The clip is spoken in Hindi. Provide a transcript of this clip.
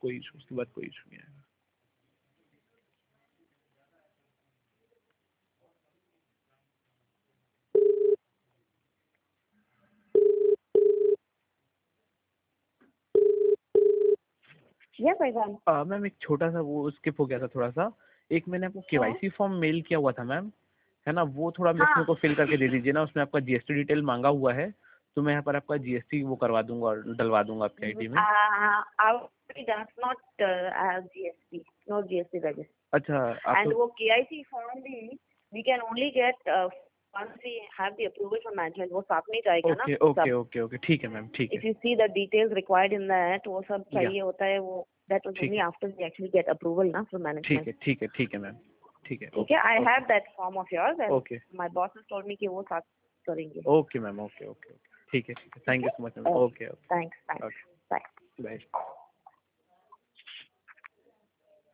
कोई इशू, उसके बाद कोई इशू नहीं आएगा। मैम एक छोटा सा वो स्किप हो गया था थोड़ा सा। एक मैंने आपको केवाईसी फॉर्म मेल किया हुआ था मैम, है ना, वो थोड़ा मेरे को फिल करके दे दीजिए ना। उसमें आपका जीएसटी डिटेल मांगा हुआ है, तो मैं यहाँ पर आपका जीएसटी वो करवा दूंगा और डलवा दूंगा आपके आईडी में। अच्छा आप वो केआईसी फॉर्म भी we can only get once we have the approval from management, वो साथ में जाएगा ना। ओके ओके ओके, ठीक है मैम, ठीक है। If you see the details required in that, वो सब चाहिए होता है वो, that was only after we actually get approval ना from management। ठीक है मैम, ठीक है। ठीक है, I have that form of yours and my boss has told me कि वो साथ करेंगे। ओके मैम, ओके, ठीक है, thank you so much ma'am. Okay, thanks, bye। Bye.